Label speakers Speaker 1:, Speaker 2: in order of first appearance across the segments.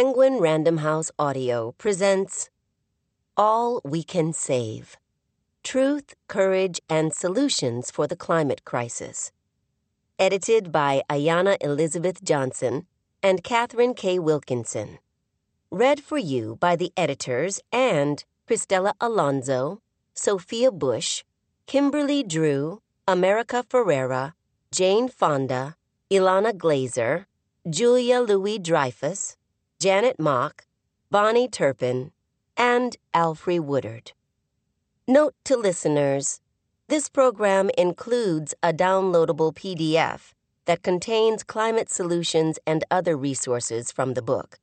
Speaker 1: Penguin Random House Audio presents All We Can Save: Truth, Courage, and Solutions for the Climate Crisis. Edited by Ayanna Elizabeth Johnson and Catherine K. Wilkinson. Read for you by the editors and Cristela Alonso, Sophia Bush, Kimberly Drew, America Ferreira, Jane Fonda, Ilana Glazer, Julia Louis-Dreyfus, Janet Mock, Bonnie Turpin, and Alfre Woodard. Note to listeners, this program includes a downloadable PDF that contains climate solutions and other resources from the book.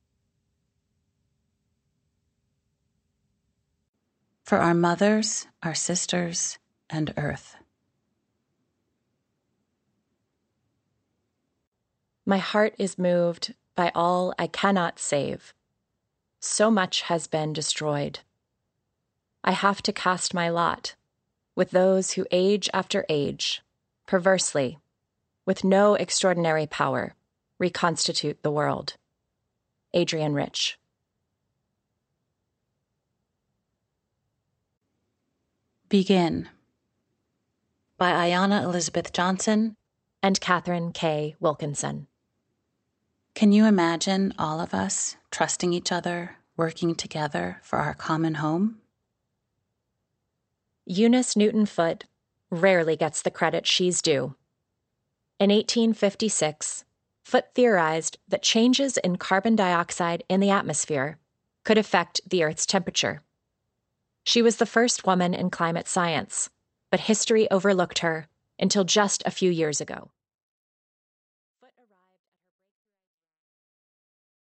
Speaker 2: For our mothers, our sisters, and Earth.
Speaker 3: My heart is moved by all I cannot save. So much has been destroyed. I have to cast my lot with those who age after age, perversely, with no extraordinary power, reconstitute the world. Adrienne Rich.
Speaker 2: Begin by Ayanna Elizabeth Johnson
Speaker 3: and Catherine K. Wilkinson.
Speaker 2: Can you imagine all of us trusting each other, working together for our common home?
Speaker 3: Eunice Newton Foote rarely gets the credit she's due. In 1856, Foote theorized that changes in carbon dioxide in the atmosphere could affect the Earth's temperature. She was the first woman in climate science, but history overlooked her until just a few years ago.